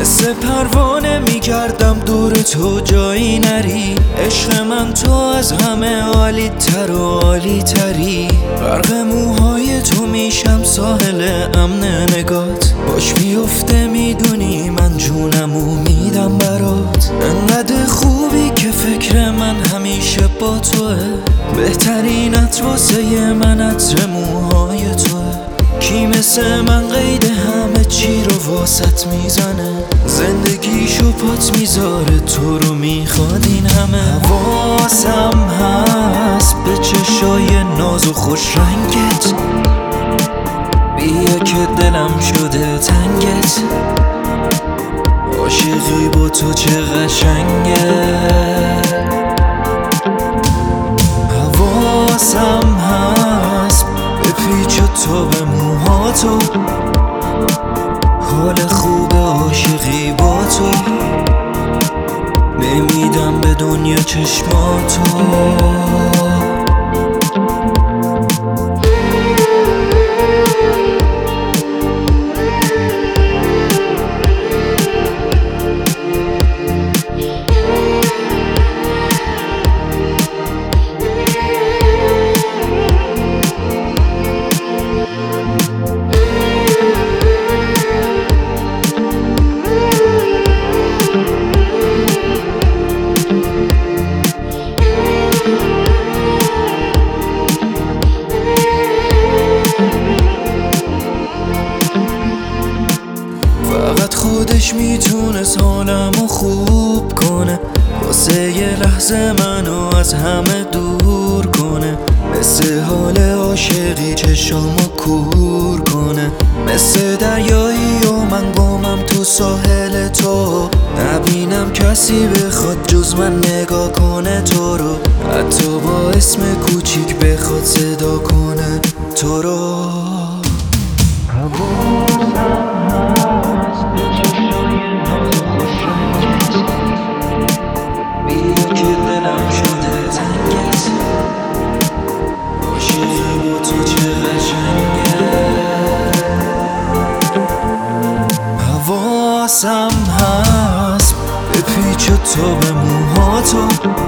مثل پروانه میگردم دور تو جایی نری. عشق من تو از همه عالی تر و عالی تری. غرق موهای تو میشم ساحل امن نگات. باش بیفته میدونی من جونمو میدم برات. انقدر خوبی که فکر من همیشه با توه. بهترینت واسه من عطر موهای توه. کی مثل من قید همه چی رو واسط میزنه. زندگیشو پات میذاره تو رو میخواد این همه. حواسم هست به چشای ناز و خوش رنگت. بیا که دلم شده تنگت. عاشقی با تو چه قشنگه. حواسم هست به پیچ تو به موهاتو. حال خوب عاشقی با تو. نمیدم به دنیا چشماتو. فقط خودش میتونست حالمو خوب کنه. واسه یه لحظه منو از همه دور کنه. مثل حال عاشقی چشامو کور کنه. مثل دریایی و من گمم تو ساحل تو. نبینم کسی بخواد جز من نگاه کنه تو رو. حتی با اسم کوچیک بخواد صدا کنه تو رو. حواسم هست به پیچ تو به موهاتو.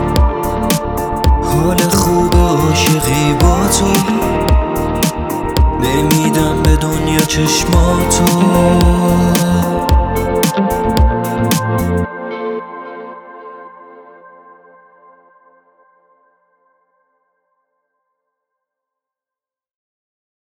حال خوب عاشقی با تو. نمیدم به دنیا چشماتو.